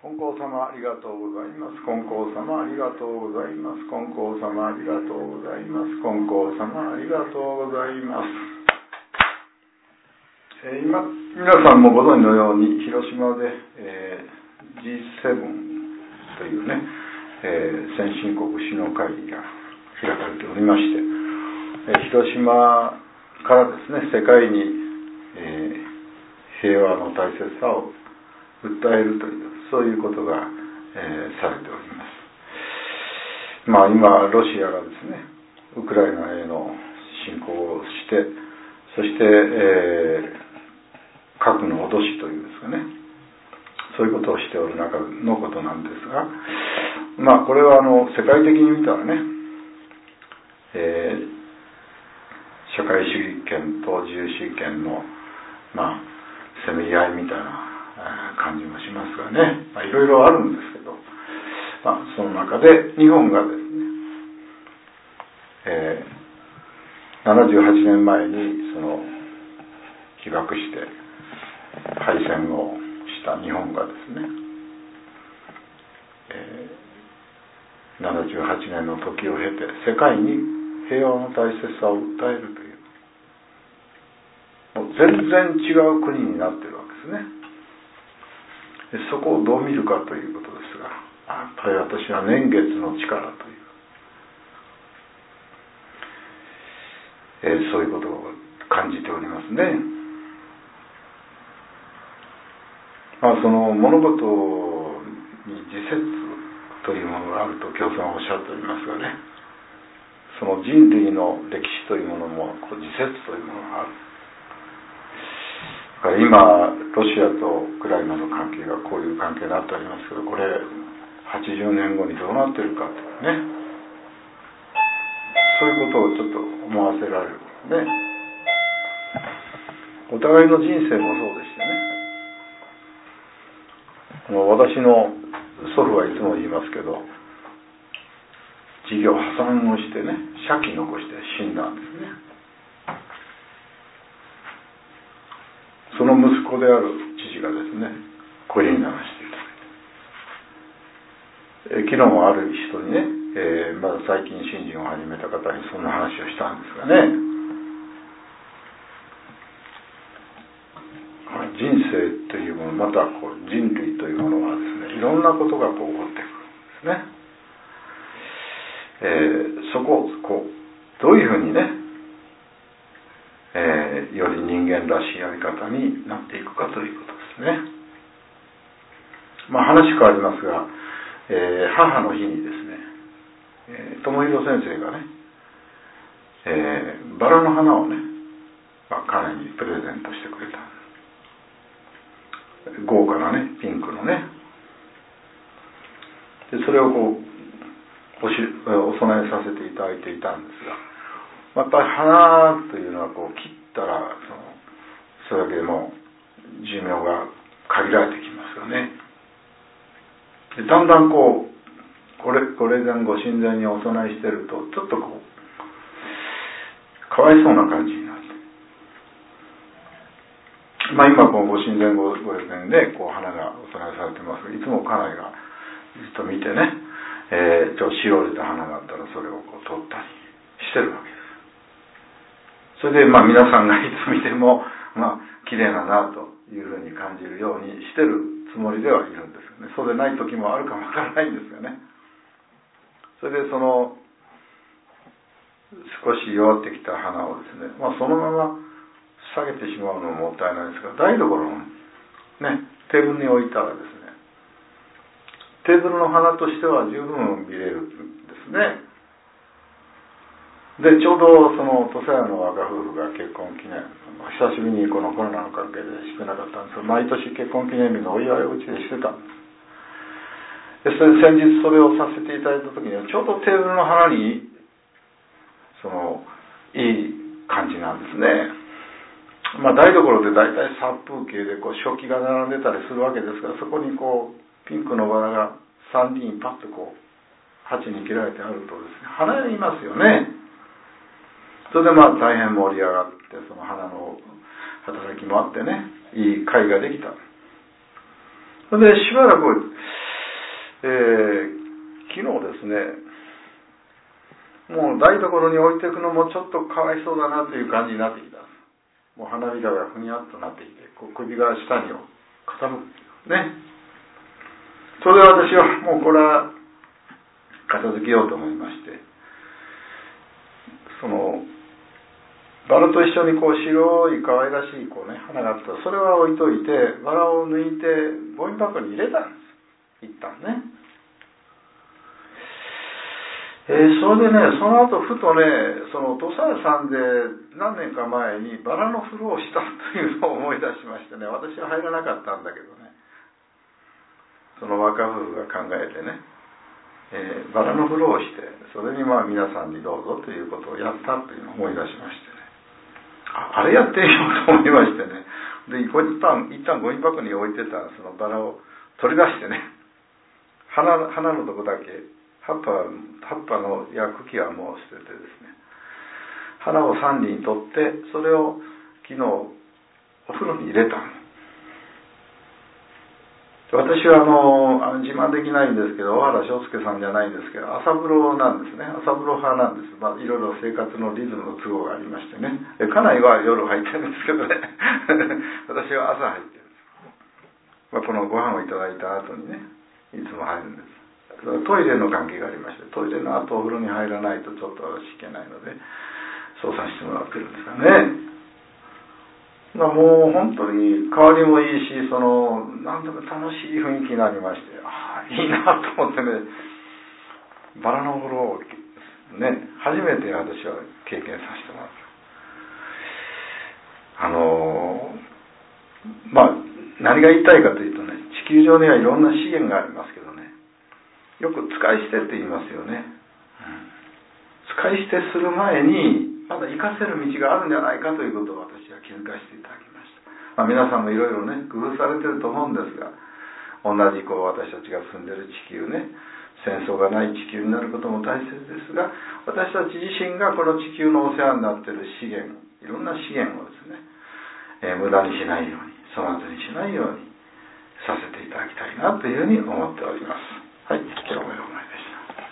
金光様ありがとうございます。金光様ありがとうございます。金光様ありがとうございます。金光様ありがとうございます。今皆さんもご存知のように広島で、G7 というね、先進国首脳会議が開かれておりまして、広島からですね、世界に、平和の大切さを訴えるというそういうことが、されております。今ロシアがですねウクライナへの侵攻をして、そして、核の脅しというんですかね、そういうことをしておる中のことなんですが、これは世界的に見たらね、社会主義権と自由主義権のせめぎ合いみたいな感じもしますがね、いろいろあるんですけど、その中で日本がですね、78年前に被爆して敗戦をした日本がですね、78年の時を経て世界に平和の大切さを訴えるという、もう全然違う国になっているわけですね。そこをどう見るかということですが、やっぱり私は年月の力という、そういうことを感じておりますね。その物事に自節というものがあると教祖はおっしゃっておりますがね、その人類の歴史というものも自節というものがある。今ロシアとウクライナの関係がこういう関係になっておりますけど、これ80年後にどうなっているかというね、そういうことをちょっと思わせられるね。お互いの人生もそうでしてね、私の祖父はいつも言いますけど、事業破産をしてね、借金残して死んだんですね。その息子である父がですね、これに流していただいて、昨日もある人にね、まだ最近信心を始めた方にそんな話をしたんですがね、人生というもの、また人類というものはですね、いろんなことが起こってくるんですね。そこをどういうふうにね、より人間らしいやり方になっていくかということですね。話変わりますが、母の日にですね、友弘先生がね、バラの花をね、彼にプレゼントしてくれた。豪華なね、ピンクのね。でそれをお供えさせていただいていたんですが、やっぱり花というのは切ったらそれだけでも寿命が限られてきますよね。でだんだんこれ前後神前にお供えしてるとちょっとかわいそうな感じになって、今ご神前ご列伝で花がお供えされてますが、いつも家内がずっと見てね、ちょっとしおれた花があったらそれを取ったりしてるわけです。それで皆さんがいつ見ても綺麗だなというふうに感じるようにしてるつもりではいるんですよね。そうでない時もあるかもわからないんですよね。それで少し弱ってきた花をですね、そのまま下げてしまうのももったいないですが、台所のね、テーブルに置いたらですね、テーブルの花としては十分見れるんですね。でちょうど土佐屋の若夫婦が結婚記念、久しぶりにこのコロナの関係でしてなかったんですが、毎年結婚記念日のお祝いをうちでしてたんです。で先日それをさせていただいた時にはちょうどテーブルの花にいい感じなんですね。台所で大体殺風景で食器が並んでたりするわけですが、そこにピンクのバラが3輪パッと鉢に切られてあるとですね、華やぎますよね。それで大変盛り上がって、その花の働きもあってね、いい会ができた。 それでしばらく、昨日ですね、もう台所に置いていくのもちょっとかわいそうだなという感じになってきた。もう花びらがふにゃっとなってきて、こう首が下に傾くね。それで私はもうこれは片付けようと思いまして、そのバラと一緒にこう白い可愛らしいこうね花があったら、それは置いといてバラを抜いてゴミ箱に入れたんです。一旦ね。それでね、その後ふとね、その土佐屋さんで何年か前にバラの風呂をしたというのを思い出しましてね、私は入らなかったんだけどね、その若夫婦が考えてね、バラの風呂をして、それにまあ皆さんにどうぞということをやったというのを思い出しましてね、あれやってみようと思いましてね、で一旦ゴミ箱に置いてたそのバラを取り出してね、花のとこだけ、葉っぱの茎はもう捨ててですね、花を3輪取って、それを昨日お風呂に入れた。私は自慢できないんですけど、小原章介さんじゃないんですけど、朝風呂なんですね。朝風呂派なんです。まあいろいろ生活のリズムの都合がありましてね。家内は夜入ってるんですけどね。私は朝入ってるんです。まあ、このご飯をいただいた後にね、いつも入るんです。トイレの関係がありまして、トイレの後お風呂に入らないとちょっとしけないので、そうさせてもらってるんですがね。もう本当に香りもいいし、なんとか楽しい雰囲気になりまして、いいなと思ってね、バラのお風呂をね、初めて私は経験させてもらった。まあ何が言いたいかというとね、地球上にはいろんな資源がありますけどね、よく使い捨てって言いますよね。使い捨てする前にまだ生かせる道があるんじゃないかということを私は気づかせていただきました。皆さんもいろいろね工夫されてると思うんですが、同じ私たちが住んでる地球ね、戦争がない地球になることも大切ですが、私たち自身がこの地球のお世話になっている資源、いろんな資源をですね、無駄にしないように、粗末にしないようにさせていただきたいなというふうに思っております。はい、今日もよろしく。